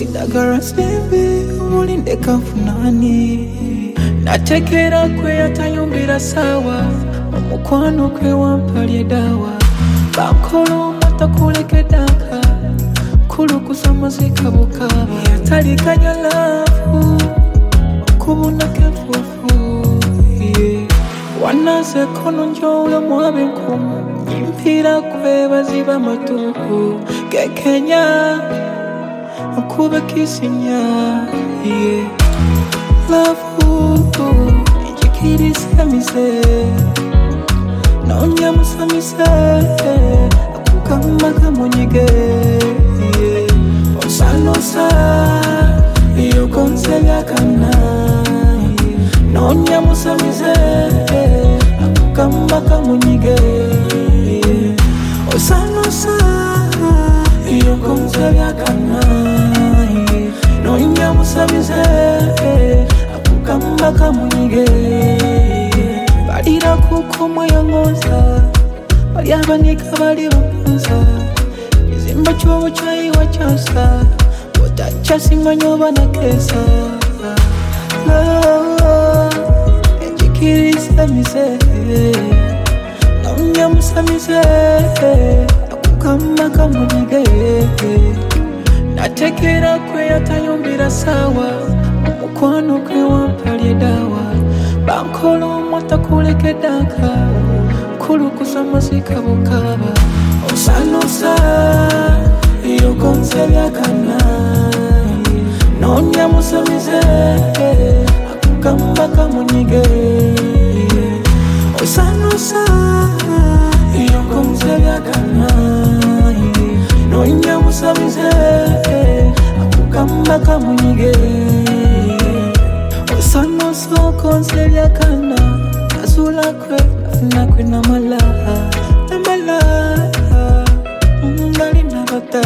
Dagara simbi ulinde kafunani natekera kwe atayumbira sawa omukwano kwe wampalye dawa bankolo matakuleke daka kulukusa muzika bukaba yatalikanya lafu okubuna kefufu wanase kono njolo mwabe nkumu impira kwe baziba matuku kekenya okuba kisinya lafu njikirisa mise naonya musamise akukama kamunyige osanosa iyo konsega kana naonya musamise akukama kamunyige osanosa iyo konsega kana naonya musamise akukama kamunyige balira kuko yangoza bali abanika bali bakunza izimba cyobo cyayiwa cyasa utacyasima nyoba na kesa njikirisa mise naonya musamise akukama kamunyige natekera kwe atayumbira sawa omukwano kwe wampalye dawa bankolo matakuleke daka kulukusa muzika bukaba osanosa iyo konsega kana naonya musamise akukama kamunyige osanosa iyo konsega kana naonya musamise akukama kamunyige osanosa konsega kana azula kwe nakwe namala ngali nabata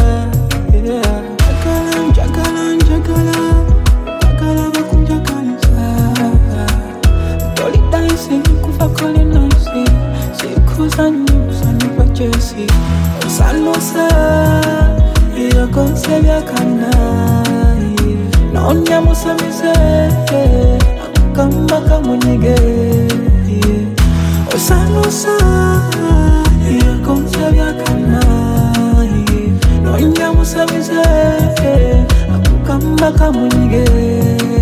jagala bakunjakalisa toli daisi kufa kole naisi sikuzanyusa nipachesi osanosa iyo konsega kana naonya musamise akukama kamunyige osanosa iyo konsega kana naonya musamise akukama kamunyige